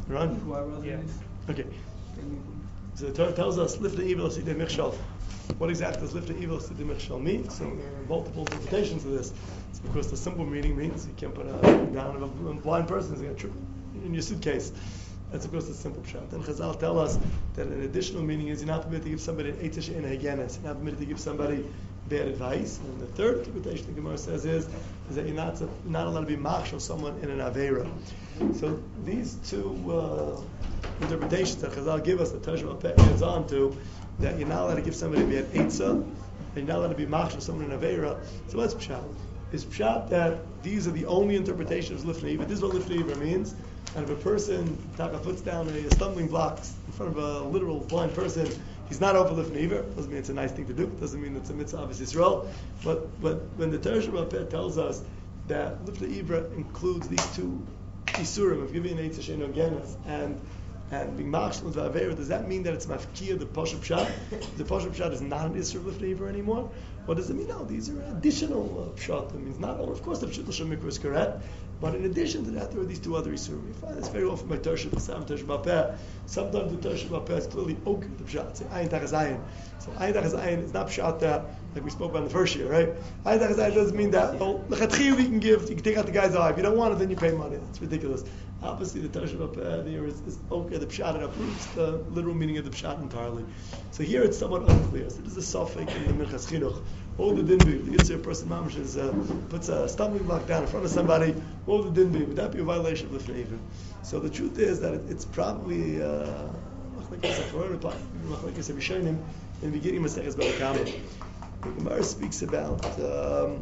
Run? Yeah. Okay. So the Torah tells us, lift the evil, see the michshal. What exactly does lift the evil, see the michshal mean? So there are multiple interpretations of this. It's because the simple meaning means you can't put a down of a blind person is going to trip in your suitcase. That's of course the simple pshat. And Chazal tell us that an additional meaning is you're not permitted to give somebody an eitz in hagenes. You're not permitted to give somebody bad advice. And the third interpretation the Gemara says is that you're not allowed to be machshel someone in an aveira. So these two interpretations that Chazal give us, the Tarjuma adds on to, that you're not allowed to give somebody bad eitza, and you're not allowed to be machshel someone in aveira. So what's pshat? Is pshat that these are the only interpretations of lifnei ivra. This is what lifnei ivra means. And if a person puts down a stumbling block in front of a literal blind person, he's not over lifnei ivra. Doesn't mean it's a nice thing to do. Doesn't mean it's a mitzvah of Yisrael. But when the Tarjuma tells us that lifnei ivra includes these two isurim of giving an eitz she'eino genes and being machshel with avera, does that mean that it's mafkia the poshup pshat? The poshup pshat is not an isur of lifnei ivra anymore. What does it mean? No, these are additional pshat. It means not all. Of course, the pshat l'shem mikra is correct, but in addition to that, there are these two other isurim. You find this very often by Torah B'Sam, Torah B'Peh. Sometimes the Torah B'Peh is clearly ok the pshat. Say ayin tachas ayin. So ayin tachas ayin is not pshat that like we spoke about in the first year, right? Ayin tachas ayin doesn't mean that. Oh, l'chatchiyah you can take out the guy's eye. If you don't want it, then you pay money. It's ridiculous. Obviously, the Torah B'Peh there is okay. The pshat it uproots the literal meaning of the pshat entirely. So here it's somewhat unclear. So this is a suffix in the Minchas Chinuch. What would the din be? The Yitzhak person mamash is puts a stumbling block down in front of somebody. What would the din be? Would that be a violation of the lifnei ivra? So the truth is that it's probably machlekes Rishonim in the beginning of Maseches Bava Kama. The Gemara speaks about the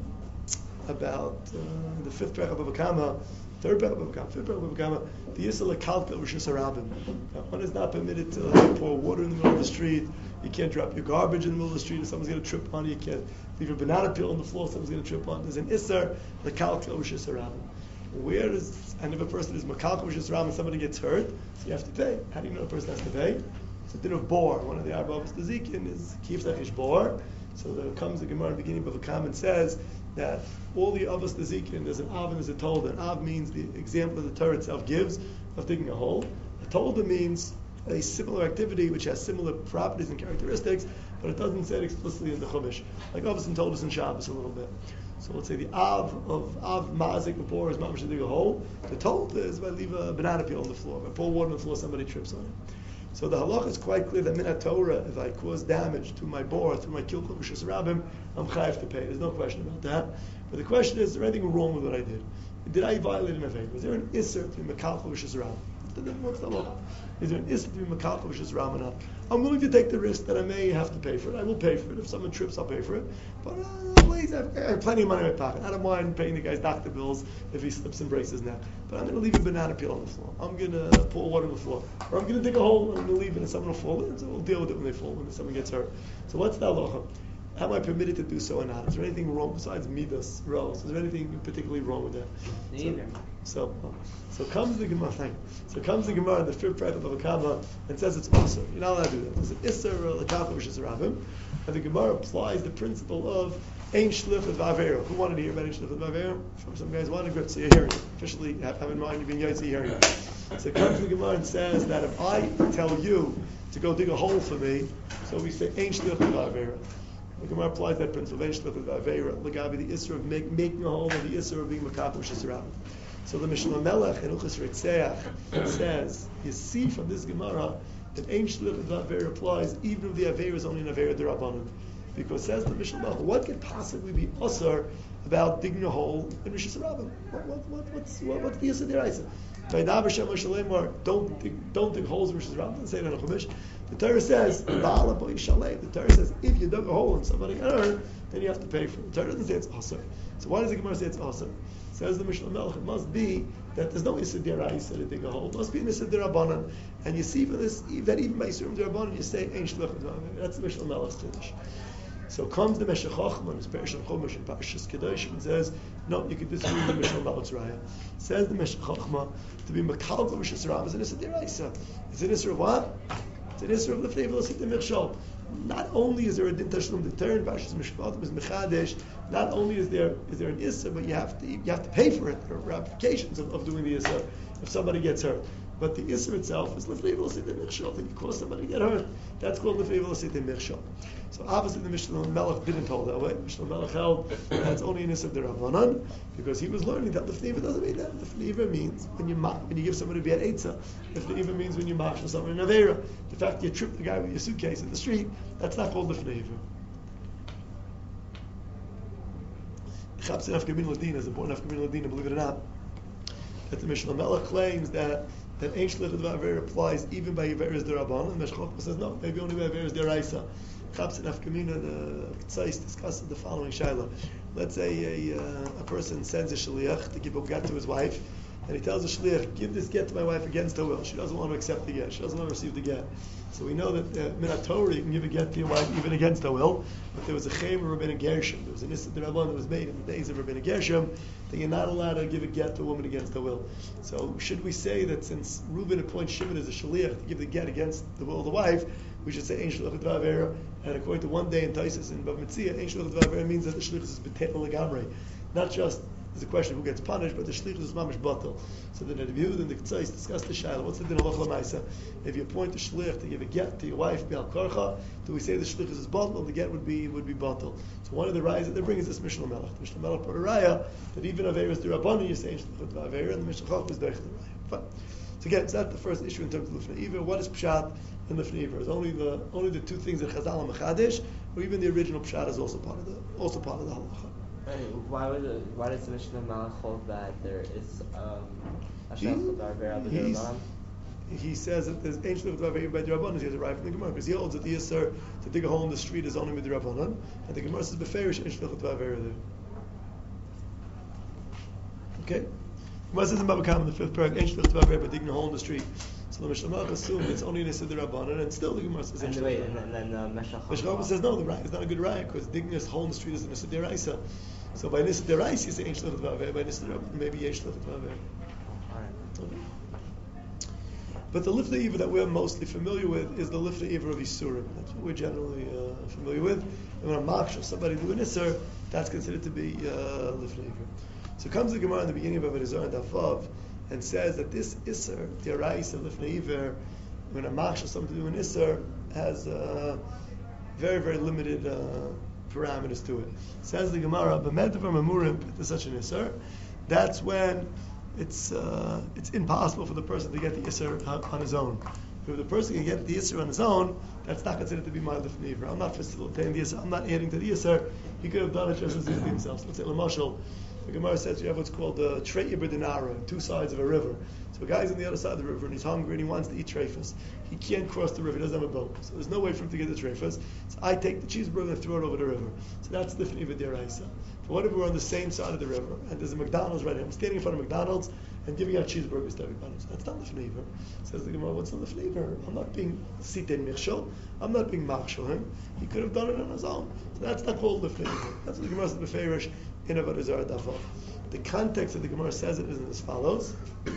fifth parak of Bava Kama. Third parak of Bava Kama, fifth parak of Bava Kama, the Yisrael Kalka Rishus Harabim. One is not permitted to pour water in the middle of the street. You can't drop your garbage in the middle of the street if someone's going to trip on you. You can't leave your banana peel on the floor if someone's going to trip on. There's an Isser, the Kalka Rishus Harabim. Where is, and if a person is Makalka Rishus Harabim and somebody gets hurt, so you have to pay. How do you know a person has to pay? It's a din of bor. One of the Arba Avos Nezikin is Kifzach Ish Bor. So there comes the Gemara in the beginning of a comment says that all the Avos Nezikin, there's an Av and there's a Tolda. An Av means the example of the Torah itself gives of digging a hole. A Tolda means a similar activity which has similar properties and characteristics, but it doesn't say it explicitly in the Chumash. Like Avos told us in Shabbos a little bit. So let's say the Av Ma'azik B'Bor is mamash to dig a hole. The Tolda is if I leave a banana peel on the floor. If I pour water on the floor, somebody trips on it. So the halach is quite clear that min Torah, if I cause damage to my bor, through my kilkul b'shus rabim, I'm chayav to pay. There's no question about that. But the question is there anything wrong with what I did? Did I violate an avayim? Was there an isser to be mekalkul b'shus rabim? What's the halach? Is there an isser to be mekalkul b'shus rabim or not? I'm willing to take the risk that I may have to pay for it. I will pay for it. If someone trips, I'll pay for it. But please, I have plenty of money in my pocket. I don't mind paying the guy's doctor bills if he slips and breaks his neck. But I'm going to leave a banana peel on the floor. I'm going to pour water on the floor. Or I'm going to dig a hole and I'm going to leave it and someone will fall in. So we'll deal with it when they fall, when someone gets hurt. So what's the halacha? Am I permitted to do so or not? Is there anything wrong besides midas, rows? Is there anything particularly wrong with that? Neither. So comes the Gemara. So comes the Gemara in the fifth parak of Bava Kama and says it's awesome. You're not allowed to do that. There's an isser l'kalka b'shus rabim, and the Gemara applies the principle of ein shlichut v'avera. Who wanted to hear about ein shlichut v'avera? Some guys wanted to. So you're hearing it. Officially, have in mind you're being yotzi hearing it. So comes the Gemara and says that if I tell you to go dig a hole for me, so we say ein shlichut v'avera. The Gemara applies that principle. Ein shlichut v'avera. L'gabi the isser of making a hole and the isser of being makapah b'shus rabim. So the Mishnah Melech in Uchas Ritzeach says, you see from this Gemara that Ein Shlichut V'Avera applies even if the Avera is only an Avera D'Rabbanan. Because says the Mishnah Melech, what could possibly be usher about digging a hole in Rishus Rabbim? What's the Yisra D'Oraisa? Don't dig holes in Rishus Rabbim. Doesn't say it in the Chumash. The Torah says, the Torah says, if you dug a hole and somebody got hurt, then you have to pay for it. The Torah doesn't say it's usher. So why does the Gemara say it's usher? Says the Mishnah Melech, it must be that there's no Yisra D'Oraisa to dig a hole. It must be an Yisra D'Rabbanan. And you see from this, that even by Yisra D'Rabbanan, you say, Ein Shlichut V'Avera. That's the Mishnah Melech's Kiddush. So comes the Meshech Chochmah, his Perish Chumash and Parshas Kedoshim, and says, no, you can disagree with the Mishnah Melech's Raya. Says the Meshech Chochmah, to be Makal B'Rishus Rabbim is an Yisra D'Oraisa. It's an Yisra of what? It's an Yisra of the Fnei V'Lo Sita Michshol. Not only is there a din tashlum deterrent, Parshas Mishpatim is mechadesh. Not only is there an issa, but you have to pay for it. There are ramifications of doing the issa if somebody gets hurt. But the Isser itself is Lifnei Ivul Sidei Michshol. If you cause somebody to get hurt, that's called Lifnei Ivul Sidei Michshol. So obviously the Mishnah Melech didn't hold that way. Mishnah Melech held that's only an Isser D'Rabbanan, because he was learning that Lifnei Ivul doesn't mean that. Lifnei Ivul means when you give somebody a bad Eitzah. Lifnei Ivul means when you marshal someone in Aveira. The fact you trip the guy with your suitcase in the street, that's not called Lifnei Ivul. Chapsin Afkamin Ladina is important. Afkamin Ladina, believe it or not, that the Mishnah Melech claims that Ein Shlichut V'Aver applies even by Averas D'Rabbanan, and Meshach Chochmah says no, maybe only by Averas D'Oraisa. Chapsin Afkamina, the Tzais discusses the following shaila. Let's say a person sends a shliach to give a get to his wife, and he tells the shliach, give this get to my wife against her will. She doesn't want to accept the get. She doesn't want to receive the get. So we know that Minat Torah, you can give a get to your wife even against her will, but there was a Chem of Rabbeinu Gershom. There was an Issa D'Rabbanan that was made in the days of Rabbeinu Gershom that you're not allowed to give a get to a woman against her will. So should we say that since Reuben appoints Shimon as a shliach to give the get against the will of the wife, we should say Ein Shlichut V'Aver, and according to one day in Taisus in Bava Metzia, Ein Shlichut V'Aver means that the shlichus is b'tetel legamrei. Not just there's a question of who gets punished, but the shlichus is mamish batel. So the Rebbe Yehuda and the Tzais discuss the shaila. What's the din halacha l'maisa? If you appoint a shliach to give a get to your wife be'al karcha, do we say the shlichus is batel, and the get would be batel? So one of the rayas that they bring is this Mishnah Melech. The Mishnah Melech brought a raya that even Averas D'Rabbanan you say Ein Shlichut V'Aver, and the Mishnah Chochmah is doich the raya. Fine. So again, it's not the first issue in terms of Lifnei Ivul. What is pshat in Lifnei Ivul? Is only the two things that Chazal and Mechadish, or even the original pshat is also part of the halacha. Why does the Mishnah Melech hold that there is a Shlichut V'Aver D'Rabbanan? He says that there's Ein Shlichut V'Aver by D'Rabbanan. He has a right from the Gemara because he holds that the Yisr to dig a hole in the street is only with D'Rabbanan, and the Gemara says beferish Ein Shlichut V'Aver there. Okay. Gemara says in Baba Kama in the 5th paragraph, Ein Shlichut V'Aver by digging a hole in the street. So the Mishnah Melech assumes it's only an Issa D'Rabbanan, and still the Gemara says Ein Shlichut V'Aver. And then Meshach Chochmah says no, the raya is not a good raya because digging a hole in the street is an Issa D'Oraisa. So by Issa D'Oraisa you say Ein Shlichut V'Aver, by Issa D'Rabbanan maybe Ein Shlichut V'Aver. Okay. But the Lifnei Ivul that we're mostly familiar with is the Lifnei Ivul of Yisurim. That's what we're generally familiar with. And when a maksh of somebody do an Isser, that's considered to be Lifnei Ivul. So comes the Gemara in the beginning of Avodah Zarah and Davav and says that this Isser, the Arais of Lifnei Ivul, when a maksh of somebody do an Isser, has very, very limited parameters to it. Says the Gemara, B'medvar Mamurim, to such an Isser, that's when it's impossible for the person to get the Isser on his own. If the person can get the Isser on his own, that's not considered to be my Lifnei Ivul. I'm not facilitating the Isser, I'm not adding to the Isser. He could have done it just as easily himself. So let's say, Lamashal, the Gemara says you have what's called the Trei Ibr Dinara, two sides of a river. So a guy's on the other side of the river and he's hungry and he wants to eat treifas. He can't cross the river, he doesn't have a boat. So there's no way for him to get the treifas. So I take the cheeseburger and throw it over the river. So that's Lifnei Ivul D'Oraisa. But what if we're on the same side of the river and there's a McDonald's right here? I'm standing in front of McDonald's and giving out cheeseburgers to everybody. So that's not Lifnei Ivul. Says the Gemara, what's the Lifnei Ivul? I'm not being Sitein Michshol. I'm not being Makshol him. He could have done it on his own. So that's not called Lifnei Ivul. That's what the Gemara says Beferish in Avodah Zarah Davav. The context of the Gemara says it is as follows.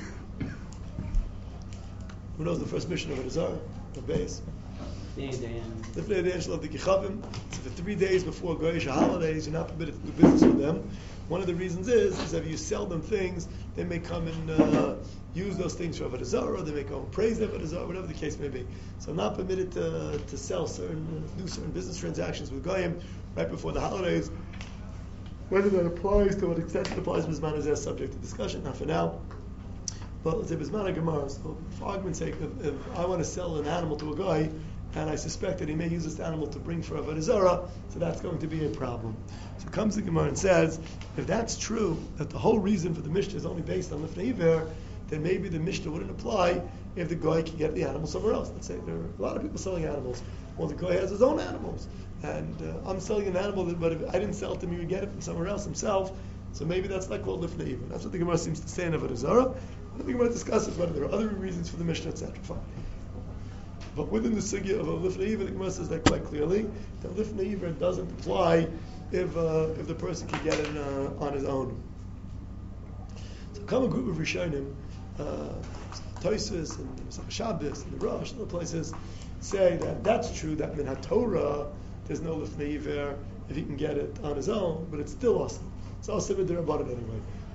Who knows the first mission of Avodah Zarah? The base. So for 3 days before Goyish holidays, you're not permitted to do business with them. One of the reasons is that if you sell them things, they may come and use those things for Avodah Zarah, they may go and praise them for Avodah Zarah, whatever the case may be. So I'm not permitted to sell do certain business transactions with Goyim right before the holidays. Whether that applies, to what extent it applies, Bisman is subject to discussion, not for now. But let's say Bisman Gemara, so for argument's sake, if I want to sell an animal to a guy, and I suspect that he may use this animal to bring for Avodah Zarah, so that's going to be a problem. So comes the Gemara and says, if that's true, that the whole reason for the Mishnah is only based on Lifnei Ivul, then maybe the Mishnah wouldn't apply if the guy can get the animal somewhere else. Let's say there are a lot of people selling animals. Well, the guy has his own animals, and I'm selling an animal, but if I didn't sell it to me, he would get it from somewhere else himself. So maybe that's not called Lifnei Ivul. That's what the Gemara seems to say in Avodah Zarah. The Gemara discusses whether there are other reasons for the Mishnah, etc. Fine. But within the sugya of a Lifnei Ivul, the Gemara says that quite clearly, that Lifnei Ivul doesn't apply if the person can get it on his own. So come a group of Rishonim, Tosfos and Shabbos and the Rosh and other places say that that's true, that min HaTorah there's no Lifnei Ivul if he can get it on his own, but it's still awesome. It's also with the Rabbanan anyway.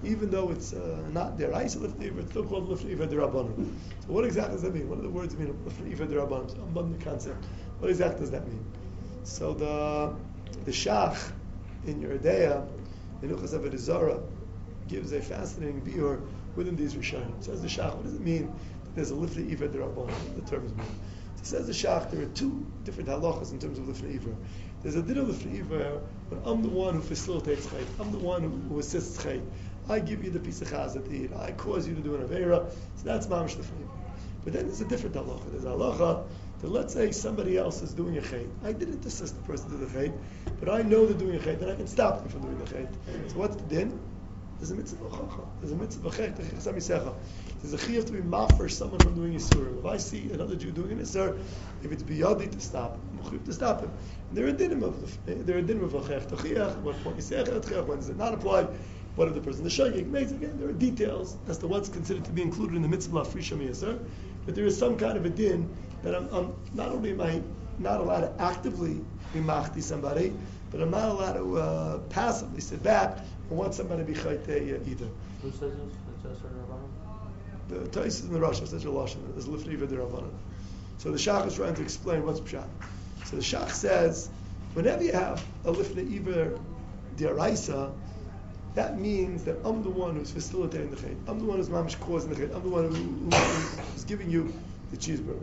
even though it's not deraisa lifnei iver, it's still called lifnei iver derabanan. So what exactly does that mean? What do the words mean? Lifnei iver derabanan. So I'm the concept. What exactly does that mean? So the Shach in Yeridea, in Uchas Avodah Zarah, gives a fascinating biur within these Rishonim. Says the Shach, what does it mean that there's a lifnei iver derabanan? The terms mean. So says the Shach, there are two different halachas in terms of lifnei iver. There's a din of lifnei iver when I'm the one who facilitates chayt, I'm the one who assists chayt. I give you the piece of chazah to eat, I cause you to do an avera, so that's mamash lifnei iver. But then there's a different halacha. There's a halacha that let's say somebody else is doing a chayt. I didn't assist the person to do the chayt, but I know they're doing a chayt, and I can stop them from doing the chayt. So what's the din? There's a mitzvah chacha. There's a mitzvah chayt. There's a chiyuv to be mafresh someone from doing yisur. If I see another Jew doing an yisur, if it's biyadi to stop, I'm chiyuv to stop him. And there are dinim of chayt tochiach. What point you say chayt? When does it not apply? What if the person is shayik? Again, there are details as to what's considered to be included in the mitzvah lafrisha miyasar, but there is some kind of a din that I'm not only am I not allowed to actively be machti somebody, but I'm not allowed to passively sit back and want somebody to be chayte either. Who says this? It's Rabbanan? The Tais in the Rosh says Lashon is lifnei iver derabanan. So the Shach is trying to explain what's pshat. So the Shach says, whenever you have a lifnei iver deraisa, that means that I'm the one who's facilitating the chayt. I'm the one who's mamish causing the chayt. I'm the one who's giving you the cheeseburger.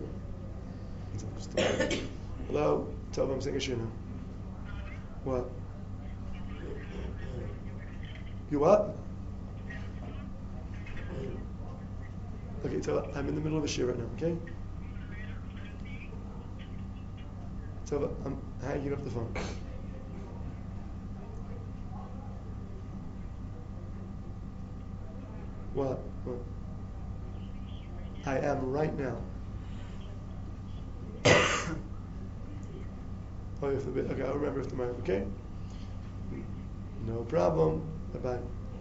Hello? Tell them I'm saying a shina. What? You what? Okay, so I'm in the middle of a shir right now, okay? So I'm hanging up the phone. What? I am right now. Okay, I'll remember if tomorrow, okay? No problem. Bye-bye.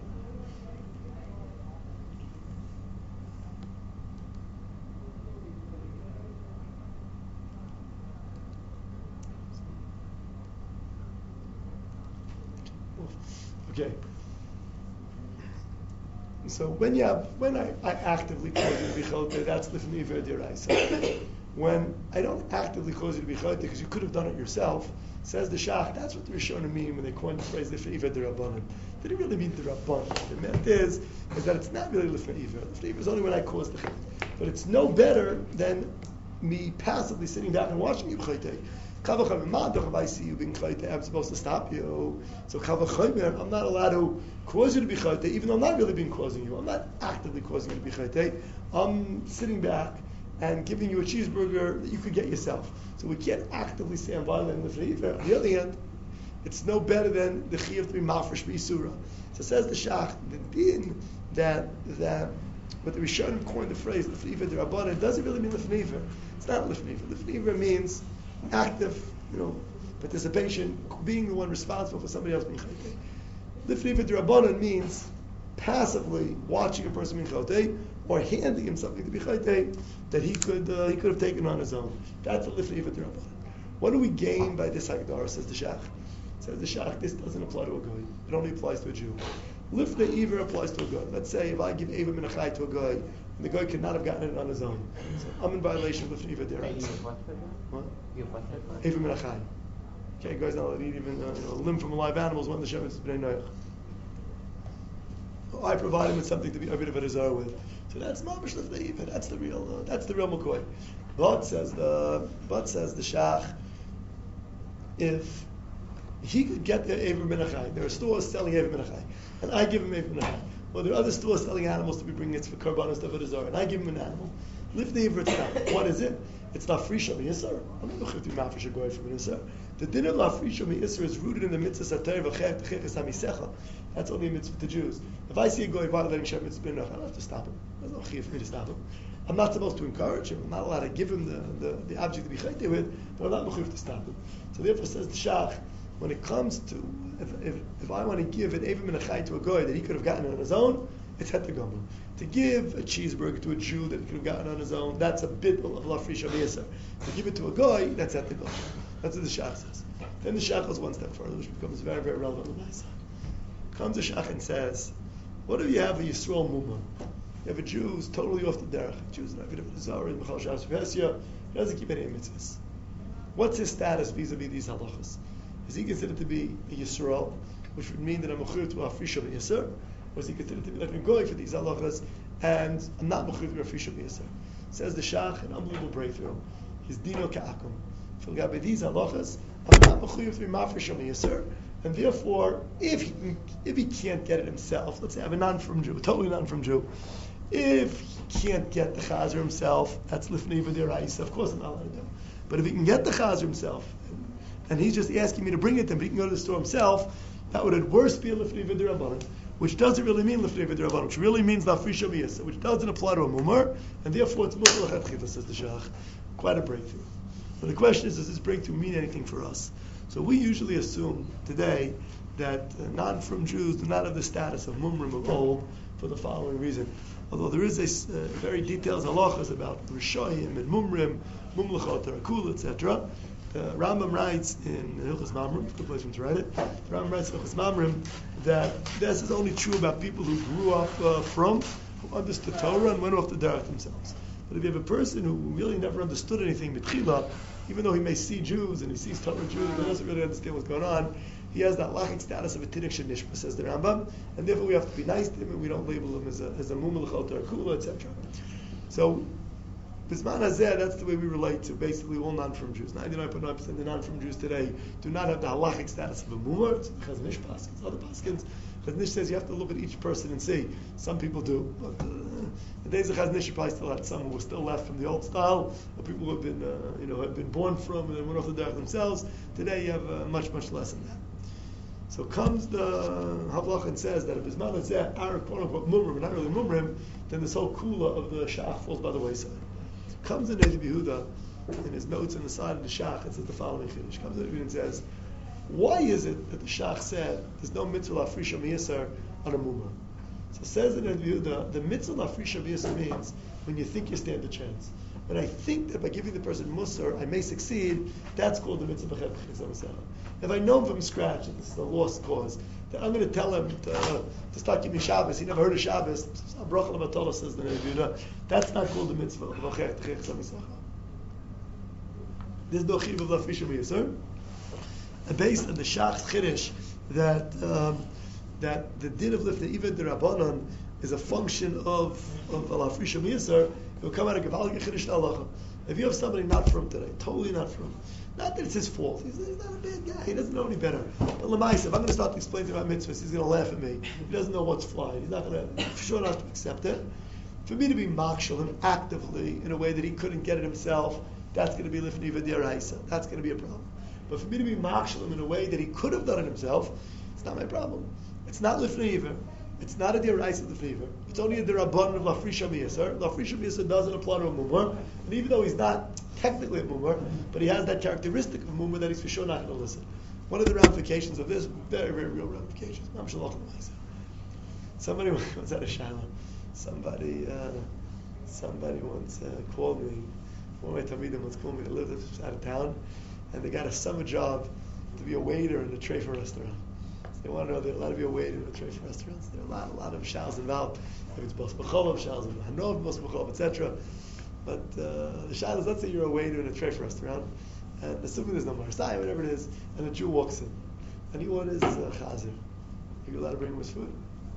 Okay. So when I actively cause you to be chote, that's lifnei iver deraisa. When I don't actively cause you to be chote because you could have done it yourself, says the Shach, that's what the Rishonim mean when they coin the phrase lifnei iver derabanan. They didn't really mean derabanan. What it meant is that it's not really lifnei iver. Lifnei iver is only when I cause the chayt. But it's no better than me passively sitting down and watching you chote. If I see you being chayte, I'm supposed to stop you. So I'm not allowed to cause you to be chayte, even though I'm not really being causing you. I'm not actively causing you to be chayte. I'm sitting back and giving you a cheeseburger that you could get yourself. So we can't actively say I'm violating the chayte. On the other hand, it's no better than the chiyuv to be mafresh b'isura. So says the Shach, the din that what the Rishonim coined the phrase lifnei iver derabanan doesn't really mean lifnei iver. It's not lifnei iver. Lifnei iver means active, participation, being the one responsible for somebody else being chayte. Lifnei iver derabanan means passively watching a person being chayte or handing him something to be chayte that he could have taken on his own. That's a lifnei iver derabanan. What do we gain by this hagdara? Says the Shach. Says the Shach, this doesn't apply to a goy. It only applies to a Jew. Lifnei iver applies to a goy. Let's say if I give Eva Menachai to a goy, and the guy could not have gotten it on his own. So I'm in violation of lifnei iver deraisa. What? Eva Menachai. Okay, guys, not allowed to eat even a limb from a live animal is one of the Shemitz B'nai Noach. I provide him with something to be a bit of a desire with. So that's mamish lifnei iver. That's the real McCoy. But says the Shach, if he could get the Eva Menachai, there are stores selling Eva Menachai, and I give him Eva Menachai. Well, there are other stores selling animals to be bringing it for Karban and stuff at Azar, and I give him an animal. Lifnei iver, it's not. What is it? It's lafrisha miyisar. I'm not going to mafresh a goy from miyisar. The din of lafrisha miyisar is rooted in the mitzvah sater v'chayat t'cheches hamisecha. That's only a mitzvah to Jews. If I see a goy violating Shem mitzvah, I don't have to stop him. There's no chiyuv for me to stop him. I'm not supposed to encourage him. I'm not allowed to give him the object to be chayte with, but I'm not mechuyev to stop him. So therefore, says the Shach, when it comes to if I want to give an Eva Menachai to a goy that he could have gotten on his own, it's het gomel. To give a cheeseburger to a Jew that he could have gotten on his own, that's a bit of lafrisha miyasar. To give it to a goy, that's het gomel. That's what the Shach says. Then the Shach goes one step further, which becomes very, very relevant with Maisa. Comes the Shach and says, What if you have a Yisrael Mumma? You have a Jew who's totally off the derech. Jew's not good at the Zara, Michal Shabbos Pesya. He doesn't keep any mitzvahs. What's his status vis-a-vis these halachas? Is he considered to be a Yisrael, which would mean that I'm mechuyv to afrisha b'yisr, or is he considered to be like going for these halachas and I'm not mechuyv to afrisha b'yisr? Says the Shach, an unbelievable breakthrough. His dino ka'akum. For these halachas, I'm not mechuyv to be mafrisha b'yisr, and therefore, if he can't get it himself, let's say I have a non-from Jew, a totally non-from Jew, if he can't get the chazer himself, that's lifnei v'diraisa. Of course, I'm not allowed to do. But if he can get the chazer himself, and he's just asking me to bring it to him, but he can go to the store himself, that would at worst be a lifnei v'dirabbanan, which doesn't really mean lifnei v'dirabbanan, which really means lafrisha b'yisa, which doesn't apply to a mumar, and therefore it's mutar l'chatchila, says the Shach. Quite a breakthrough. But the question is, does this breakthrough mean anything for us? So we usually assume today that non-from Jews do not have the status of mumrim of old for the following reason. Although there is a very detailed halachas about Rishayim and Mumrim, Mumlachot, Tarakul, etc. Rambam writes in Hilchos Mamrim, good place for him to write it. Rambam writes in Hilchos Mamrim that this is only true about people who grew up who understood Torah and went off the derech themselves. But if you have a person who really never understood anything, B'tchila, even though he may see Jews and he sees Torah Jews, but doesn't really understand what's going on, he has that lachic status of a tinik shenishma, says the Rambam, and therefore we have to be nice to him and we don't label him as a mumel or kula, etc. So, Bisman Hazeh, that's the way we relate to basically all non-from Jews. 99.9% of the non-from Jews today do not have the halachic status of a mumar. It's Chazon Ish paskins, other paskins. Chazon Ish says you have to look at each person and see. Some people do, but the days of Chazon Ish probably still had some who were still left from the old style, or people who have been, have been born from and then went off the derech themselves. Today you have much, much less than that. So comes the Havlach and says that if Bisman Hazeh are quote unquote mumrim, but not really mumrim, then this whole kula of the shach falls by the wayside. Comes in Rebbe Yehuda in his notes on the side of the shach and says the following chiddush. Comes in Rebbe and says, why is it that the shach said there's no mitzvah lafrisha miyasar on a mumar? So says in Rebbe Yehuda, the mitzvah lafrisha miyasar means when you think you stand a chance. When I think that by giving the person musar I may succeed, that's called the mitzvah b'chet b'chizam. If I know from scratch that this is a lost cause, then I'm going to tell him to start giving Shabbos. He never heard of Shabbos. Bracha l'batola, says the Rebbe Yehuda. That's not called the mitzvah of b'chet b'chizam. There's no chiv of lafrisha miyasar. Based on the shach's chiddush that the din of lifnei even the rabbanon is a function of lafrisha miyasar, it will come out of Gavaldik chiddush halacha. If you have somebody not from today, totally not from, not that it's his fault, he's not a bad guy, he doesn't know any better. But Lamaisa, if I'm going to start to explain to him about mitzvahs, he's going to laugh at me. He doesn't know what's flying. He's not going to, for sure not to accept it. For me to be makshal him actively in a way that he couldn't get it himself, that's going to be lifnei v'diraisa. That's going to be a problem. But for me to be makshal him in a way that he could have done it himself, it's not my problem. It's not lifnei iver. It's not a diraisa of the fever. It's only a derabbanan of lafrisha miyasar. Lafrisha miyasar doesn't apply to a mumar, and even though he's not technically a mumar, but he has that characteristic of a mumar that he's for sure not going to listen. One of the ramifications of this, very, very real ramifications. Somebody once had a shaila. Somebody once called me. One of my talmidim once called me to live out of town, and they got a summer job to be a waiter in a treifa restaurant. They want to know there are a lot of your waiters in the treifa restaurants. There are a lot of shals involved. If it's bos b'cholov, shals in hanov, bos b'cholov, etc. But the shal is, let's say you're a waiter in a treifa restaurant, and assuming there's no marsai, whatever it is, and a Jew walks in, and he orders chazer. Are you allowed to bring him his food?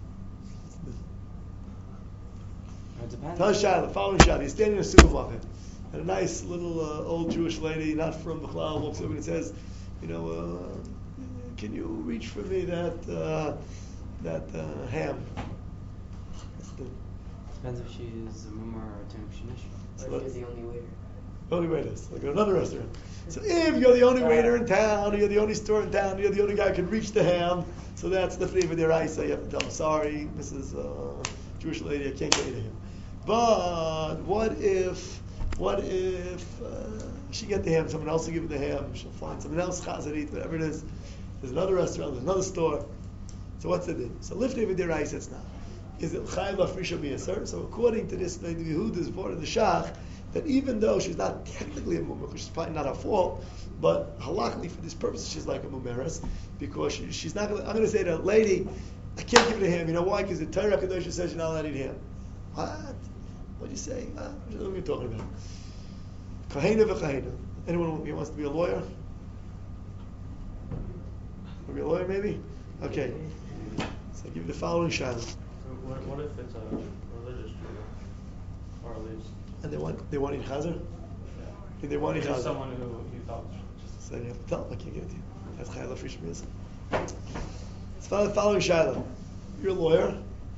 It depends. Tell shal, the following shal: he's standing in a supermarket, and a nice little old Jewish lady, not from Bechlal, walks over and says, can you reach for me that ham? Depends if she's a mumar or a tinik shenish. Or if you're the only waiter. Only waiters, like at another restaurant. So if you're the only waiter in town, or you're the only store in town, or you're the only guy who can reach the ham, so that's the flavor there. I say you have to tell them, sorry, Mrs. Jewish lady, I can't get you the ham. But what if she get the ham, someone else will give her the ham, she'll find someone else chazarit, whatever it is. There's another restaurant, there's another store. So what's the din? So lift over there, it's not. Is it chayav lafrisha miyasar? So according to this, the Yehuda's part of the shach, that even though she's not technically a mumar, which is probably not her fault, but halachically for this purpose she's like a mumeres, because she's not going to, I'm going to say to a lady, I can't give it to him. You know why? Because the Torah Kadosh says you're not allowed to eat ham. What? What do you say? What are you talking about? Kahena v'chahena. Anyone who wants to be a lawyer? Want to be a lawyer, maybe? Okay. So I give you the following shayla. So what if it's a religious Jew, or at least? And they want to eat chazer? Yeah. They want to eat Just chazer. someone who you thought was just. So you have to tell them, I can't give it to you. That's chayla frish miyasa. It's the following shayla. You're a lawyer,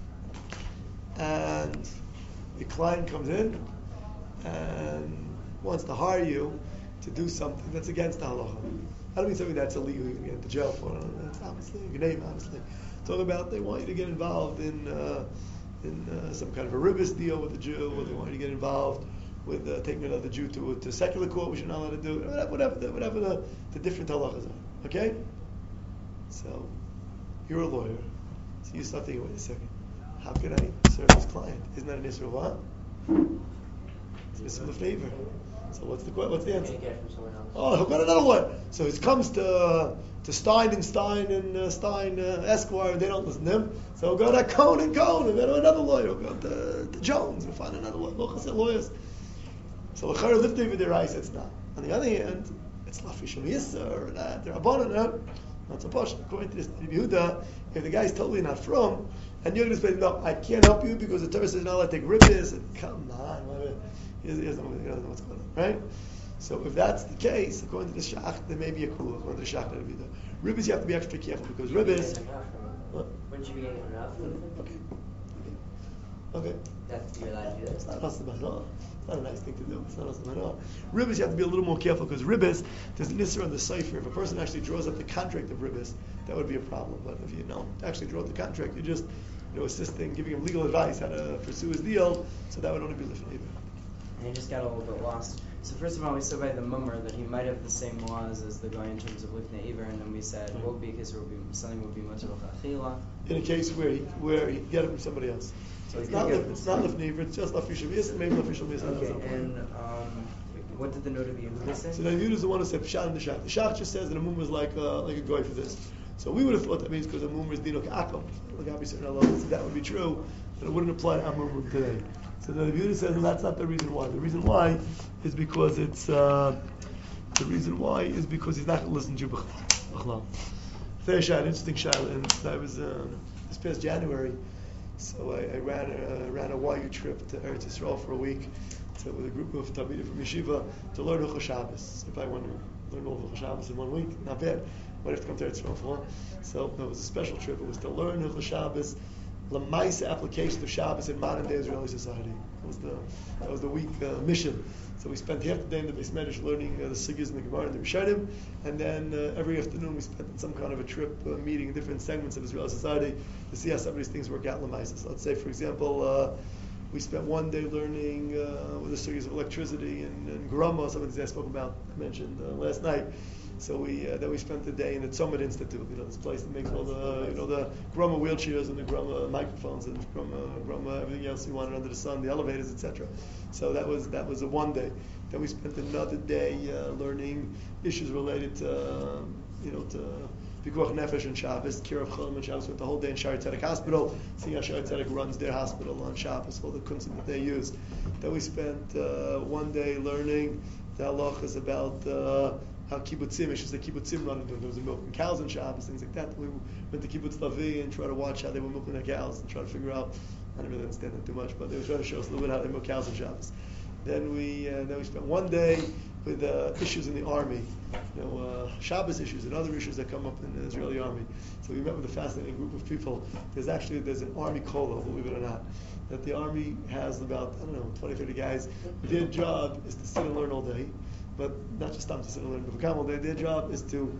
and the client comes in and wants to hire you to do something that's against the halacha. I don't mean something that's illegal, you can get into jail for it. That's obviously your name, honestly. Talk about they want you to get involved in some kind of a ribbis deal with a Jew, or they want you to get involved with taking another Jew to secular court, which you're not allowed to do. Whatever the different halachas are. Okay? So you're a lawyer, so you start thinking, wait a second, how can I serve this client? Isn't that an issue of what? It's an issue of favor. So what's the answer? Get it from someone else. Oh, he'll go to another lawyer. So he comes to Stein and Stein Esquire, and they don't listen to him. So he'll go to Cohn and go to another lawyer. He'll go to Jones and find another lawyer. Look, I said lawyers. So the Chayr lifted over their eyes, it's not. On the other hand, it's Lafish Yisr, and they're Rabbanan, not so posh. According to this Yehuda, if the guy's totally not from, and you're going to say, no, I can't help you because the Torah says not allowed to take ribbis, and come on, he doesn't know what's going on, right? So if that's the case, according to the Shach, there may be a kula, according to the Shach, that would be there. Ribbis, you have to be extra careful, because ribbis... What? Wouldn't you be getting enough? Okay. That's you're allowed to do that. It's not asabana. It's not a nice thing to do. It's not asabana. Ribbis, you have to be a little more careful, because ribbis, there's an issur on the cipher. If a person actually draws up the contract of ribbis, that would be a problem. But if you don't actually draw up the contract, you're just assisting, giving him legal advice how to pursue his deal, so that would only be lifnei. And he just got a little bit lost. So first of all, we said by the mummer that he might have the same laws as the guy in terms of lifnei iver, and then we said what would be because something would be mutter l'chachila. In a case where he get it from somebody else. So it's not lifnei iver, it's just lafishal miyas, maybe lafishal miyas. Okay, and what did the note of Yehuda say? So the Yehuda is the one who said pshat and the shach. The shach just says that a mummer is like a goy for this. So we would have thought that means because a mummer is dino ka'akom. Like obviously, if that would be true, then it wouldn't apply to our mummer today. So the Yehuda says, and that's not the reason why. The reason why is because it's he's not going to listen to you. Fair shot, interesting shot. And I was this past January, so I ran a YU trip to Eretz Yisrael for a week with a group of Talmidim from Yeshiva to learn Hilchos Shabbos. If I want to learn all Hilchos Shabbos in 1 week, not bad. Might have to come to Eretz Yisrael for one. So it was a special trip. It was to learn Hilchos Shabbos. Lamaisa application of Shabbos in modern day Israeli society. That was the week mission. So we spent half the day in the Beis Medrash learning the Sigas and the Gemara and the Rishonim, and then every afternoon we spent in some kind of a trip meeting different segments of Israeli society to see how some of these things work out Lamaisa. So let's say, for example, we spent one day learning with the Sigas of electricity and Grama, some of these I spoke about, I mentioned last night. So then we spent the day in the Tzomad Institute, this place that makes all the Groma wheelchairs and the Groma microphones and Groma everything else you wanted under the sun, the elevators, etc. So that was a one day. Then we spent another day learning issues related to Pikuach Nefesh and Shabbos, Kirov Cholim and Shabbos. Spent the whole day in Shari Tzedek Hospital, seeing how Shari Tzedek runs their hospital on Shabbos, all the kunsim that they use. Then we spent one day learning the halachas about how kibbutzim, issues that kibbutzim run into. There was milking cows and Shabbos, things like that. We went to Kibbutz Lavi and tried to watch how they were milking their cows and try to figure out. I don't really understand that too much, but they were trying to show us a little bit how they milk cows and Shabbos. Then we spent one day with issues in the army, Shabbos issues and other issues that come up in the Israeli army. So we met with a fascinating group of people. There's an army kolo, believe it or not, that the army has about 20, 30 guys. Their job is to sit and learn all day. But not just time to sit and learn B'Kamel. Their job is to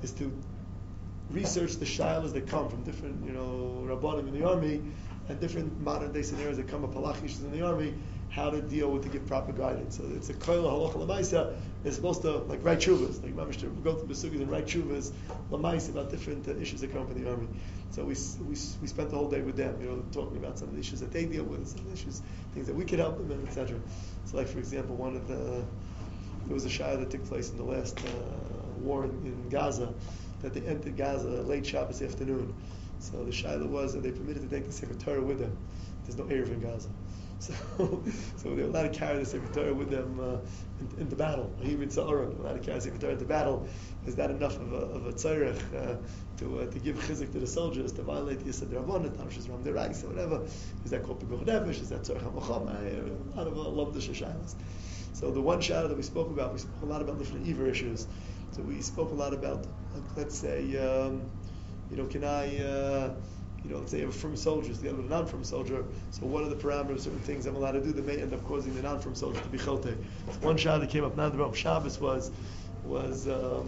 research the shilas that come from different, rabbanim in the army and different modern day scenarios that come up halachish in the army, how to deal with to give proper guidance. So it's a koil halacha lamaisa. They're supposed to write shuvas, like mamish to go through the sugyas and write shuvas lamaisa about different issues that come from the army. So we spent the whole day with them, talking about some of the issues that they deal with, some of the issues, things that we could help them in, etc. So like for example, there was a shayla that took place in the last war in Gaza, that they entered Gaza late Shabbos afternoon. So the shaila was that they permitted to take the Sefer Torah with them. There's no Erev in Gaza. So they were allowed to carry the Sefer Torah with them in the battle. Even Sa'aron, allowed to carry the Sefer Torah into battle. Is that enough of a tzarech to give chizik to the soldiers, to violate the Yisad Rabbanon, Tamshis Ram Derais, or whatever? Is that called Pekuch Nefesh? Is that tzarech HaMochama? A lot of Lomdish Shailas. So the one shaila that we spoke about a lot about Lifnei Iver issues. So we spoke a lot about, let's say, can I, let's say you have a firm soldier, the other a non-firm soldier. So what are the parameters, certain things I'm allowed to do that may end up causing the non-firm soldier to be chote? One shaila that came up now the Shabbos was let's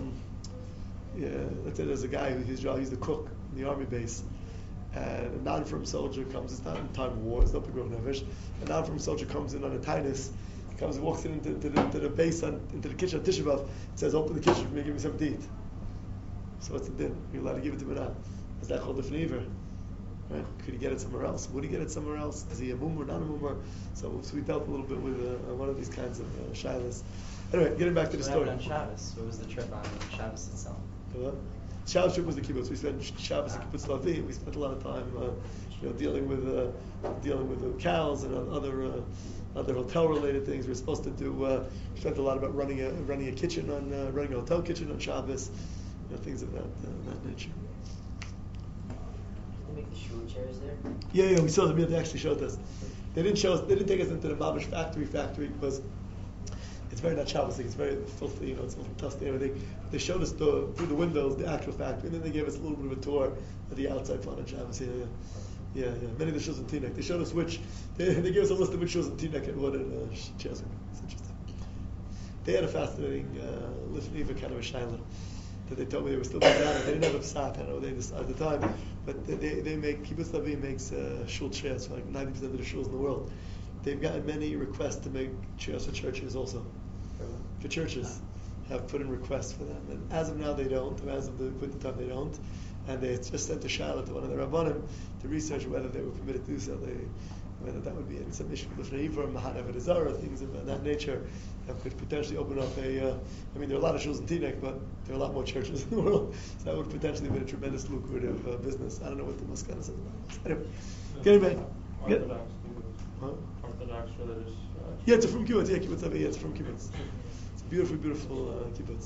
say there's a guy whose job, he's the cook in the army base, and a non-firm soldier comes. It's not in time of war, it's not Pekuch Nefesh. A non-firm soldier comes in on a tinus. Comes and walks into the base into the kitchen of Tisha B'Av, says, "Open the kitchen for me, give me something to eat." So what's the din? You're allowed to give it to him now. Is that called Lifnei Iver? Right? Could he get it somewhere else? Would he get it somewhere else? Is he a mummer, not a mummer? So we dealt a little bit with one of these kinds of shilas. Anyway, getting back to the story. What happened on Shabbos? What was the trip on Shabbos itself? Shabbos trip was the kibbutz. We spent Shabbos in Kibbutz Lavi. We spent a lot of time, dealing with the cows and other hotel-related things. We were supposed to do. We spent a lot about running a kitchen running a hotel kitchen on Shabbos, things of that nature. They make the shul chairs there. Yeah, we saw them. Yeah, they actually showed us. They didn't show us. They didn't take us into the Mamish factory because it's very not Shabbos. It's very filthy. It's all from dusty and everything. They showed us through the windows the actual factory, and then they gave us a little bit of a tour of the outside fun on Shabbos. Yeah. Many of the shul's in Teaneck. They showed us they gave us a list of which shul's in Teaneck and what chairs were. It's interesting. They had a fascinating Lifnei Iver kind of a shaila that they told me they were still doing that. They didn't have a psat, I know they decided at the time, but they make Kibbutz Lavi makes shul chairs for like 90% of the shuls in the world. They've gotten many requests to make chairs for churches also. For churches have put in requests for them, and as of now they don't. As of the time they don't, and they just sent a shaila to one of the rabbanim to research whether they were permitted to do so. Whether that would be in some issue with Lifnei Iver, Mahat Avodah Zarah, things of that nature, that could potentially open up there are a lot of shuls in Teaneck, but there are a lot more churches in the world, so that would potentially be a tremendous lucrative business. I don't know what the Maskana says about this. Anyway, getting back. Orthodox religious. Yeah, it's from kibbutz. Yeah, kibbutz. Yeah, it's from kibbutz. It's a beautiful, beautiful kibbutz.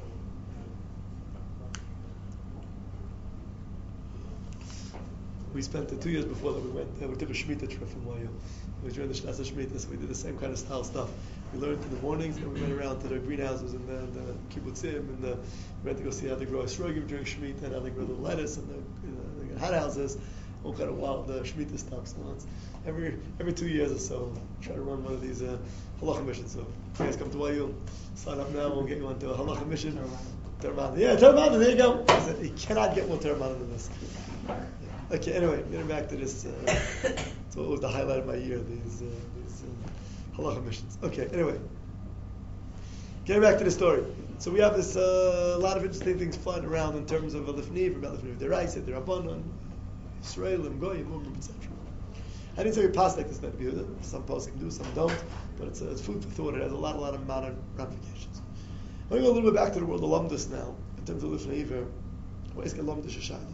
We spent 2 years before that. We took a Shemitah trip from YU. It was during the Shnas Shemitah, so we did the same kind of style stuff. We learned in the mornings, and we went around to the greenhouses and the kibbutzim, and we went to go see how they grow esrogim during Shemitah, and how they grow the lettuce and the hothouses, all kind of wild Shemitah stuff. So it's every 2 years or so, try to run one of these halacha missions. So if you guys come to YU, sign up now. We'll get you onto a halacha mission. Termana. Yeah, Termana. There you go. You cannot get more Termana than this. Okay, anyway, getting back to this, so it was the highlight of my year, these halacha missions. Okay, anyway, getting back to the story. So we have this lot of interesting things flying around in terms of Lifnei Iver, about Lifnei Iver, Deraisa, Derabanan, Israel, Goyim, Mumim, etc. I didn't say we pass like this, that view. Some posts can do, some don't, but it's food for thought. It has a lot of modern ramifications. I'm going to go a little bit back to the world of Lamdus now, in terms of Lifnei Iver. What is Lamdus Shashayla?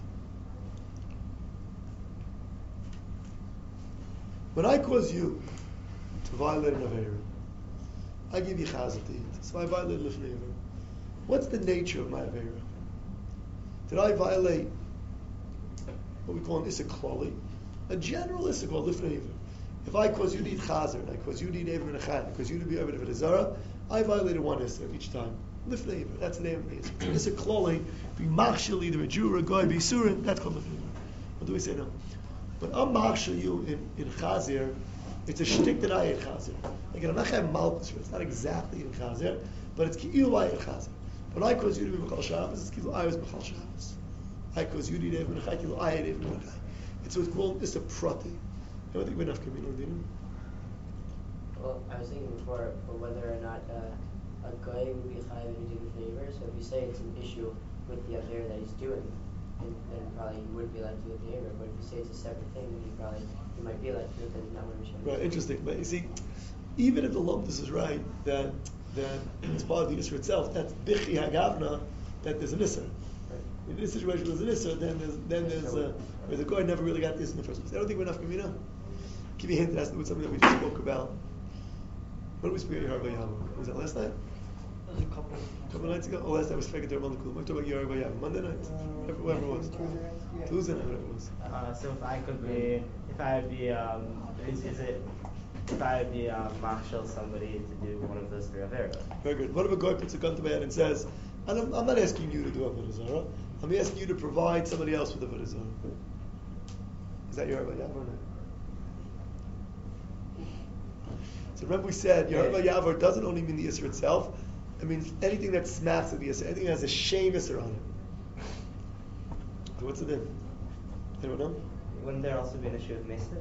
When I cause you to violate an Aveira, I give you chazal to eat. So I violate Lifnei Iver. What's the nature of my Aveira? Did I violate what we call an Issa Klali? A general Issa called Lifnei Iver. If I cause you to eat chazer, and I cause you to eat Eivim and Echan, because you to be Avodah Zarah, I violated one Issa each time. Lifnei Iver, that's the name of the Issa. It's an Issa Klali, be machshel, either a Jew or a Goy, be Surin, that's called Lifnei Iver. What do we say now? When I'm machshel you in Chazir, it's a shtick that I ate Chazir. Again, I'm not going to have malchus for it. It's not exactly in Chazir, but it's ki'ilu I ate Chazir. When I cause you to be B'chal Shabbos, it's ki'ilu I was B'chal Shabbos. I cause you to eat Eivim Nechai, ki'ilu I ate Eivim Nechai. It's what's called Issa Prati. I don't think we're enough communal, do you know? Well, I was thinking before whether or not a guy would be chayav when you do the favor. So if you say it's an issue with the aver that he's doing, then probably you wouldn't be allowed to do the favor. But if you say it's a separate thing, then you might be allowed to do it. Then not when you're right. Interesting, but you see, even if the Lomdus is right that it's part of the Isra itself, that's Bichi Hagavna, that there's an Isra. In this situation, there's an issa, then there's where the guy never really got this in the first place. I don't think we're enough Kamina. Give you a hint that has to do with something that we just spoke about. When did we speak about Yarva? Was that last night? There's a couple Nights ago? Oh, last night was Fekir Dermal Kul. We're talking about Yarva Monday night? Whoever it was. Tuesday night, whatever it was. So if I would be machshel somebody to do one of those three averos. Very good. What if a guy puts a gun to my head and says, I'm not asking you to do Avodah Zarah. I'm asking you to provide somebody else with Avodah Zarah. Is that Yarva Yavar or not? So remember we said Yarva Yavar doesn't only mean the Isser itself. It means anything that smacks of the Isser, anything that has a shame Isser on it. So what's the name? Anyone know? Wouldn't there also be an issue with Mesa?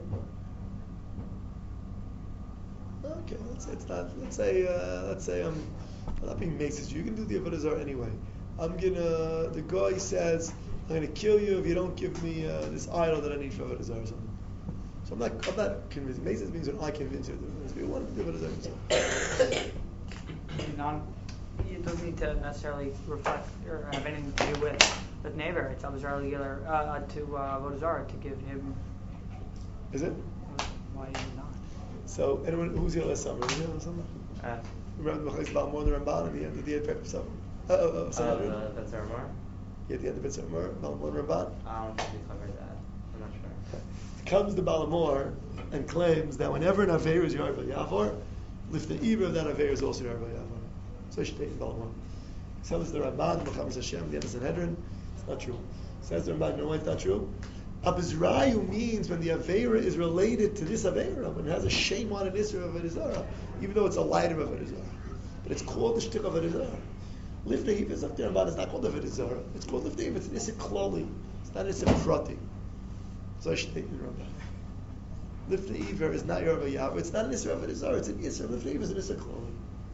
Okay, let's say I'm not being maces. You can do the Avodah Zarah anyway. The guy says, I'm gonna kill you if you don't give me this idol that I need for Avodah Zarah or something. So I'm not convinced. Maces means when I convince you to do this. You want to do Avodah Zarah. It doesn't need to necessarily reflect or have anything to do with neighbor. It's Avodah Zarah to Avodah Zarah to give him. Is it? Why is it not? So anyone who's here last summer? You know something? Remember the Chayes more than Ramban at the end of the paper summer. That's our mark. Yeah, at the end of Beit Samar, Balamor Ramban. I don't think we covered that. I'm not sure. Comes the Balamor and claims that whenever an Aveir is Yarva Yavor, lift the Iber of that Aveir is also Yarva Yavor. So I should take the Balamor. Says the Ramban, Muhammad Hashem, the end of Sanhedrin. It's not true. Says the Ramban, you know why it's not true? Abizrayu means when the Aveira is related to this Aveira, when it has a shame on an Isra of Avodah Zarah, even though it's a lighter of Avodah Zarah. But it's called the Shtik of Avodah Zarah. Lift the Hiv of the Ramban is not called Avodah Zarah. It's called Lift the Hiv. It's an Isra Kloli. It's not an Isra Prati. So I should take the Ramban. Lift the Iver is not Yarva Yavar. It's not an Isra Avodah Zarah. It's an Isra. Lift the Hiv is an Isra Kloli.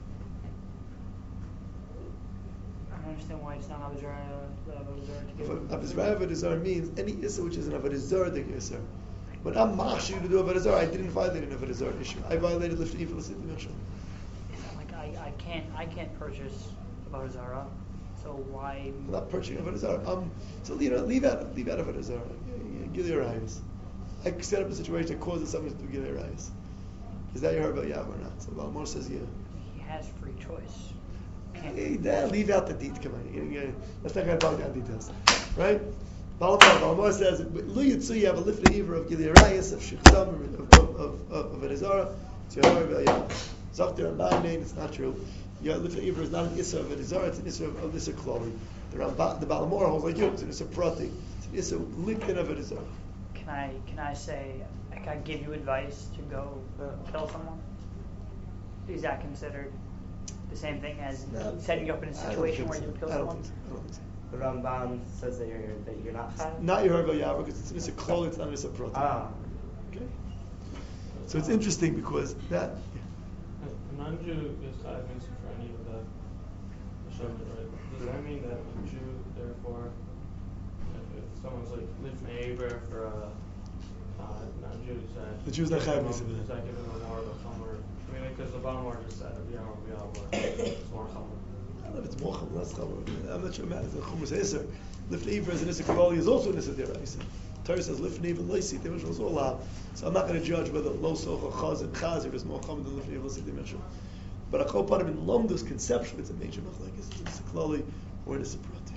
I don't understand why it's not Avodah Zarah to give. Avodah Zarah means any Isra which is an Avodah Zarah Isra. When I'm machshir you to do Avodah Zarah, I didn't violate an Avodah Zarah issue. I violated Lift the Hiv for the Mechshel. Like I can't purchase Avodah Zarah, so why? I'm not purchasing Avodah Zarah. So leave out Avodah Zarah. Gilei Arayos. I set up a situation that causes someone to do Gilei Arayos. Is that your Yarva Yavar or not? So Balamor says yeah. He has free choice. Leave out the details. Come on, let's not going to bog down details, right? Balamor says, Lu Yitzu, you have a lift Iver of Gilei Arayos, of Shiksam, of Avodah Zarah. It's your Yarva Yavar. Zokter Ramban name, it's not true. Your lift Iver is not an Issa of Avodah Zarah, it's an Issa of Issa Kloli. The Balamor holds like you, it's an Issa Prati. It's an Issa linked in Avodah Zarah. Can I say, can I give you advice to go kill someone? Is that considered the same thing as setting you up in a situation where you kill someone? I don't think so. The Ramban says that you're not chayav. Not your Yarva Yavar because it's an Issa Kloli, it's not an Issa Prati. Okay. So it's interesting because that. A non-Jew is chayav for any of that Hashem, right? Does that mean that a Jew, therefore, if someone's like lift neighbor for a non-Jew, the Jew's not chayav is that giving them more of a chomer? I mean, because the Balamor just said it's more chomer. I don't know if it's more chomer, less chomer. I'm not sure it matters. The chomer is Isser. Lift Iver as an Isser Kavali is also an Isser Deraisa. Torah says lift Iver Loisi. The Mishra was all allowed. So I'm not going to judge whether Lo Soch or Chazir is more chomer than lift Iver Loisi the Mishra. But a whole part of in Lomdus conception, it's a major machlekes. It's a klali or an prati.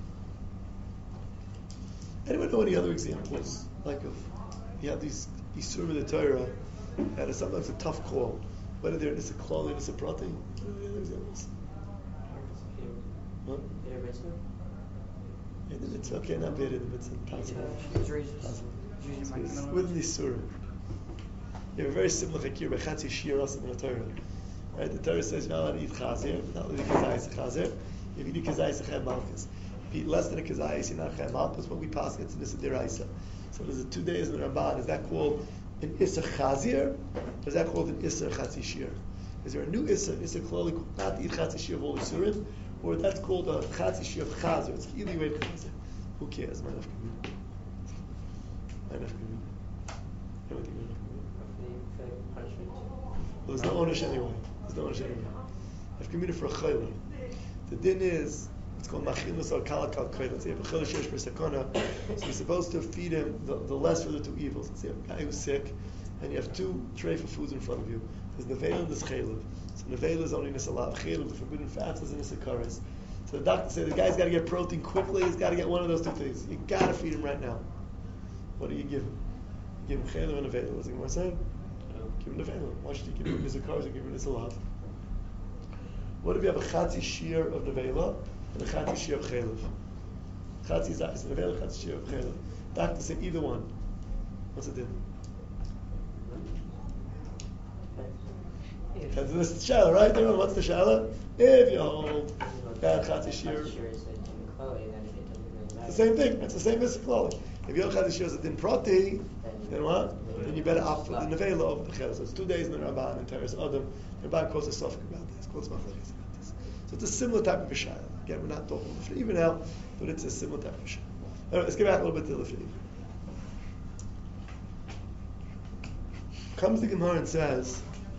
Anyone know any other examples like of you have these Isurim in the Torah and it's sometimes a tough call whether they're a klali and a prati? What are the other examples? What? Yeah, the mitzvah. Okay, not bad in the mitzvah. With the Isurim. You have a very similar chakir by Chatzi Shir in the Torah. Right, the Torah says you're not allowed to eat chazir, not allowed to eat kazayis chazir. If you eat kazayis, it's chem malchus. If you eat less than a kazayis, you're not chem malchus. What we pass it's an issa deraisa. So there's 2 days in the Ramban. Is that called an issa chazir, or is that called an issa chatzi shir? Is there a new issa kloli not to eat chatzi shir of all isurim, or that's called a chatzi shir of chazir? It's either way chazir. Who cares? My nafka. There's no ownership anyway. There's no ownership anyway. I've committed for a chayla. The din is It's called machinus or kalakal koy. Let's say you have a chilish yesh per sekona, so you're supposed to feed him the lesser of the two evils. Let's say you have a guy who's sick, and you have two tray for foods in front of you. There's nevela and there's chaylev. So nevela is only nisalav. Chaylev, the forbidden fats, is a nisakaris. So the doctor said the guy's got to get protein quickly. He's got to get one of those two things. You got to feed him right now. What do you give him? You give him chaylev and nevela. What's the Gemara saying? Give him nevela. Why should you give him nisakaris or give him nisalav? What if you have a chatzi shear of nevela and a chatzi shear of chaylev? Chatzi is nevela, chatzi shear of chaylev. Doctor said either one. What's it do? That's the shala, right? Everyone, what's the shala? If you hold bad chatzi shear, it's the same thing. It's the same as klali. If you hold chatzi shear as a din prati, then what? Then you better opt for the nevela over the chaylev. So it's 2 days in the Ramban and Teres Adam. The Ramban calls a sofik about this. Calls machlekes about this. So it's a similar type of a shala. Again, we're not talking about even now, but it's a similar type of a shala. All right, let's get back a little bit to the Lifnei. Comes the Gemara and says,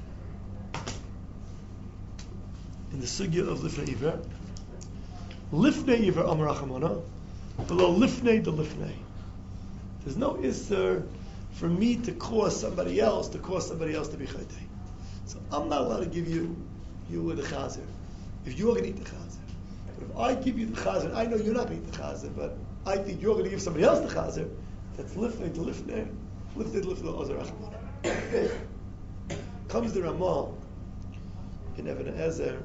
in the sugya of Lifnei Iver, Lifnei Iver Amar Rachamana, below Lifnei the Lifnei. There's no isser for me to cause somebody else to be chaytei. So I'm not allowed to give you the chazer if you're going to eat the chazer. But if I give you the chazer, I know you're not going to eat the chazer, but I think you're going to give somebody else the chazer. That's Lifnei to Lifnei. Lifnei to Lifnei Ozer Rachamana. Comes the Ramah in Even Ezer,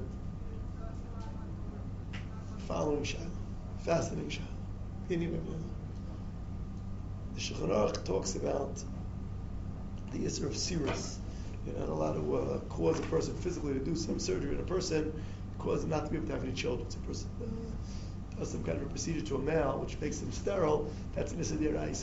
following Shaila, fascinating Shaila. The Shulchan Aruch talks about the issue of serous. You're not allowed to cause a person physically to do some surgery in a person, cause them not to be able to have any children. So a person does some kind of a procedure to a male, which makes him sterile. That's an issue deraisa.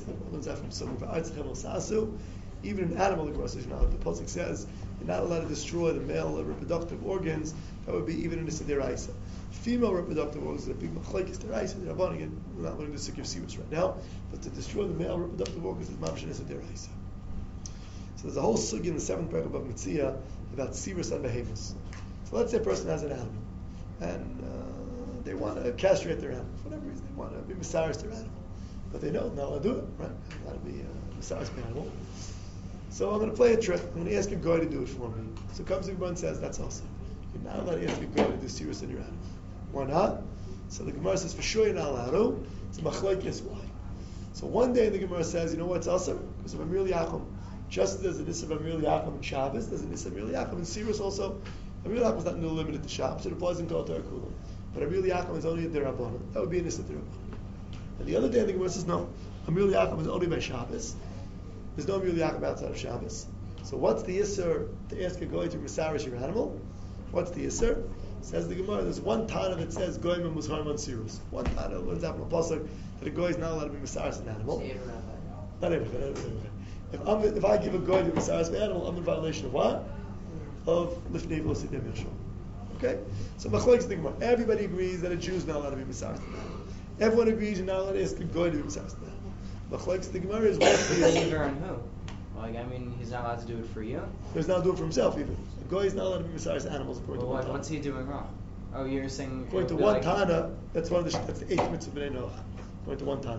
Even an animal, the Pasuk says, you're not allowed to destroy the male reproductive organs. That would be even an issue deraisa. Female reproductive organs is a big machlekes deraisa. We're not learning the sikh of serous right now, but to destroy the male reproductive organs is mamash an issue deraisa. So there's a whole sugi in the 7th paragraph of Mitzia about serous and behemoths. So let's say a person has an animal, and they want to castrate their animal. For whatever reason, they want to be misaris their animal. But they know not allowed to do it, right? They're not allowed to be misaris my animal. So I'm going to play a trick. I'm going to ask a guy to do it for me. So comes the Gemara and says, that's awesome. You're not allowed to ask a guy to do serous in your animal. Why not? So the Gemara says, for sure you're not allowed to. It's a machlekes why. So one day the Gemara says, you know what's awesome? Because of Amir Yaakov. Just as there's an issue of Amir Yaakov in Shabbos, there's an issue of Amir Yaakov in Sirius also. Amir Yaakov is not limited to Shabbos. It applies in Kol Torah Kulam. But Amir Yaakov is only a Derabbanan. That would be an issue of Derabbanan. And the other day the Gemara says, no. Amir Yaakov is only by Shabbos. There's no Amir Yaakov outside of Shabbos. So what's the issur to ask a goy to misarish your animal? What's the issur? Says the Gemara, there's one Tana that says goy muzharim on sirus. One Tana learns out from a pasuk that a goy is not allowed to be misarish an animal. Not everything. If I give a goy to misarish an animal, I'm in violation of what? Of lifnei v'losidei mirshal. Okay? So machlokes the Gemara. Everybody agrees that a Jew is not allowed to be misarish an animal. Everyone agrees you're not allowed to ask a goy to be misarish an animal. Machlokes the Gemara is what's the issur on who? Like, I mean, he's not allowed to do it for you? He's not allowed to do it for himself even. A goy is not allowed to be misarish animals according to one Tana. What's he doing wrong? Oh, you're saying... According to one Tana, that's the 8th mitzvah b'nei Noach. According to one Tana.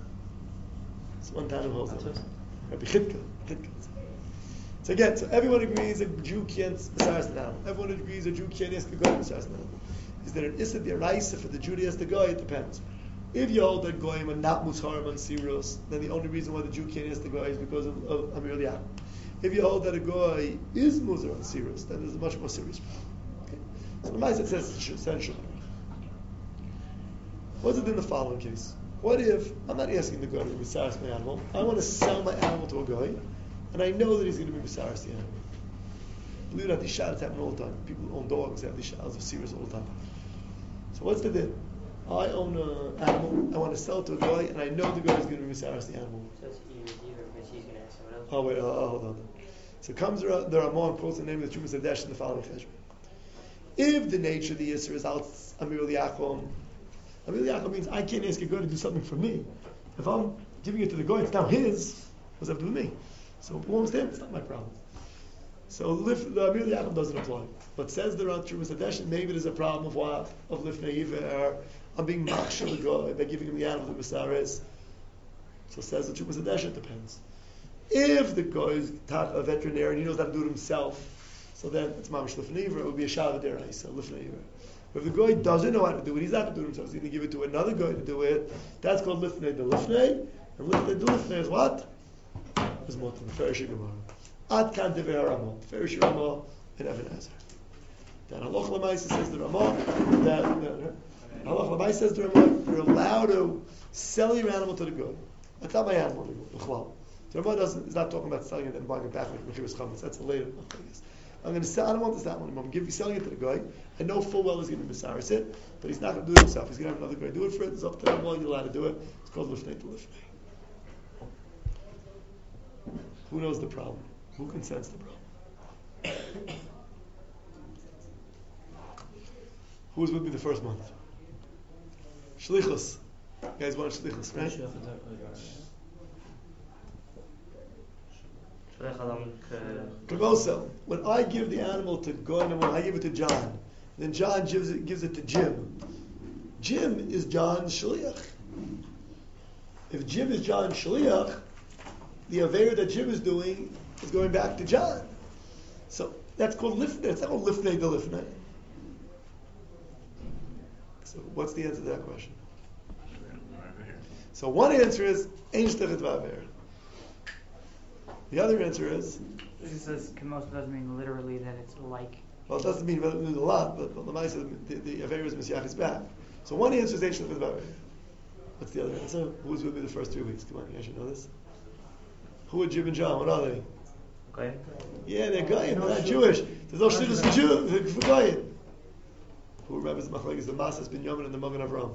It's one Tana who holds it. Rabbi Chidka. So again, everyone agrees a Jew can't misarish an animal. Everyone agrees a Jew can't ask a goy to misarish an animal. Is there an issa deraisa for the Jew to ask the goy? It depends. If you hold that goyim are not musharim on sirus, then the only reason why the Jew can't ask the goy is because of Amir Yaakov. If you hold that a goy is musar on sirus, then there's a much more serious problem. Okay? So the Ma'aseh says essential. What's it in the following case? What if I'm not asking the goy to be misaris my animal? I want to sell my animal to a goy, and I know that he's going to be misaris the animal. Believe it or not, these shadows happen all the time. People who own dogs have these shadows of sirus all the time. So what's the din? I own an animal, I want to sell it to a guy, and I know the guy is going to be misaris the animal. So it's either because he's going to ask someone else. Oh wait, hold on. So comes there are more quotes the name of the Trumas Hadesh in the following cheshbon. If the nature of the Yisr is out Amir Yaakov means I can't ask a guy to do something for me. If I'm giving it to the guy, it's now his. What's that to do with me? So it belongs to him. It's not my problem. So the Amir Yaakov doesn't apply. But says the Trumas Hadesh, maybe there's a problem of what? Of Lifnei Iver I'm being machshel the guy by giving him the animal that Basaris. So says the Chupas Hadesh, it depends. If the guy is a veterinarian, he knows how to do it himself, so then it's mamash lifnei ivra, it would be a shav deraisa, lifnei ivra. But if the guy doesn't know how to do it, he's not going to do it himself, he's going to give it to another guy to do it, that's called lifnei de lifnei, and lifnei de lifnei is what? Is motim, Ferish Gemara. Ad kan devei Ramah, Ferish Ramah, and Even Ezer. Then Halach L'maisa says the Ramah, that Halach L'maisa says the Ramah, you're allowed to sell your animal to the guy. That's not my animal anymore. The Ramah is not talking about selling it and buying it back like Mechiras Chametz. That's a later. I'm going to sell. I don't want this animal anymore. I'm selling it to the guy. I know full well he's going to Mesaris it, but he's not going to do it himself. He's going to have another guy do it for it. It's up to the Ramah. You're allowed to do it. It's called lifnei to lifnei. Who knows the problem? Who can sense the problem? Who was with me the first month? Shlichus. You guys want shlichus, right? Kamoso. When I give the animal to Goy, when I give it to John, then John gives it to Jim. Jim is John's shliach. If Jim is John's shliach, the aveir that Jim is doing is going back to John. So that's called lifnei. It's not called lifnei de lifnei. So what's the answer to that question? So one answer is ein shlichet v'aver. The other answer is. This says kamos doesn't mean literally that it's like. Well, it doesn't mean a lot, but the aver is misyach is back. So one answer is ein shlichet v'aver. What's the other answer? Who was with me the first 3 weeks? Come on, you guys should know this. Who are Jim and John? What are they? Okay. Yeah, they're Goyim. They're not Jewish. There's no shlichus for Jew for Goyim. Who remembers the machlekes the Masas Binyamin and the Magen Avraham?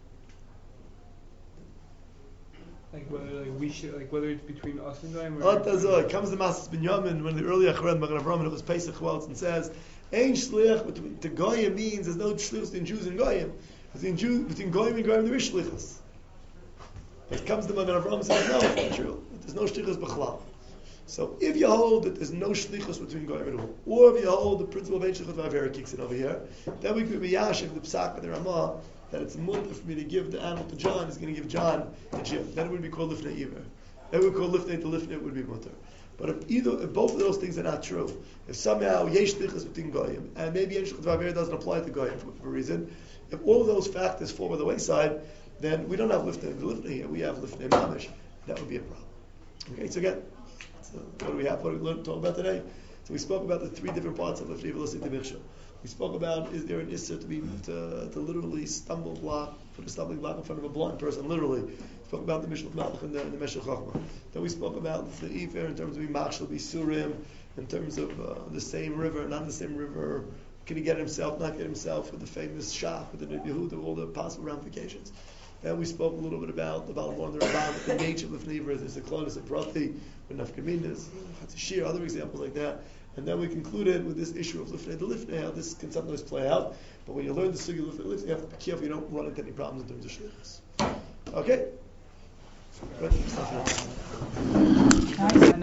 Like whether it's between us and Goyim. It comes the Masas Binyamin when the early Achred Magen Avraham and it was Pesach Weltz and says Ein shliach between to Goyim means there's no shlichus between Jews and Goyim. Between Goyim and Goyim there is shlichus. It comes the Magen Avraham and says no, it's not true. There's no shlichus b'chlal. So if you hold that there's no shlichus between Goyim and Hu, or if you hold the principle of Ein Shlichut V'Avera kicks in over here, then we could be yashiv the psak with the Ramah that it's mutter for me to give the animal to John, is going to give John to Jim. Then it would be called lifnei iver. Then we call lifnei to lifnei, it would be mutter. But if both of those things are not true, if somehow yesh shlichus between Goyim, and maybe Ein Shlichut V'Avera doesn't apply to Goyim for a reason, if all of those factors fall by the wayside, then we don't have lifnei here, we have lifnei mamish. That would be a problem. Okay, so again, what do we have? What did we talk about today? So we spoke about the 3 different parts of lifnei velosi demichsha. We spoke about, is there an issur to literally put a stumbling block in front of a blind person, literally. We spoke about the Mishnah Malach and the Meshech Chochmah. Then we spoke about the Ifer in terms of Machshel Bisurim, in terms of the same river, not the same river. Can he get himself, not get himself, with the famous Shach, with the Yehuda, all the possible ramifications. Then we spoke a little bit about the Balamor and the Ramban, the nature of lifnei ivra. There's a klonus of prati, with nafkaminas, chatzishir, other examples like that. And then we concluded with this issue of lifnei to lifnei, how this can sometimes play out. But when you learn the sugi of lifnei, you have to be careful you don't run into any problems in terms of shlichus. Okay? Good.